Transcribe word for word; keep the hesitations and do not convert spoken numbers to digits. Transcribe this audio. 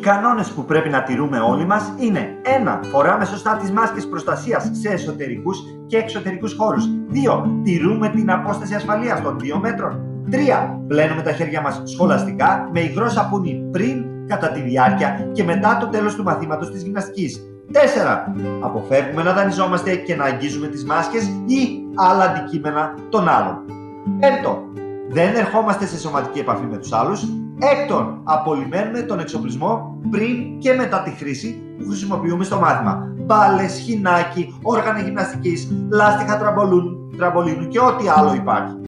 κανόνες που πρέπει να τηρούμε όλοι μας είναι ένα. Φοράμε σωστά τις μάσκες προστασίας σε εσωτερικούς και εξωτερικούς χώρους. δύο. Τηρούμε την απόσταση ασφαλείας των δύο μέτρων. τρία. Πλένουμε τα χέρια μας σχολαστικά με υγρό σαπούνι πριν, κατά τη διάρκεια και μετά το τέλος του μαθήματος της γυμναστικής. τέσσερα. Αποφεύγουμε να δανειζόμαστε και να αγγίζουμε τις μάσκες ή άλλα αντικείμενα των άλλων. πέντε. Δεν ερχόμαστε σε σωματική επαφή με τους άλλους. Έκτον, απολυμμένουμε τον εξοπλισμό πριν και μετά τη χρήση που χρησιμοποιούμε στο μάθημα. Μπάλες, χινάκι, όργανα γυμναστικής, λάστιχα τραμπολίνου και ό,τι άλλο υπάρχει.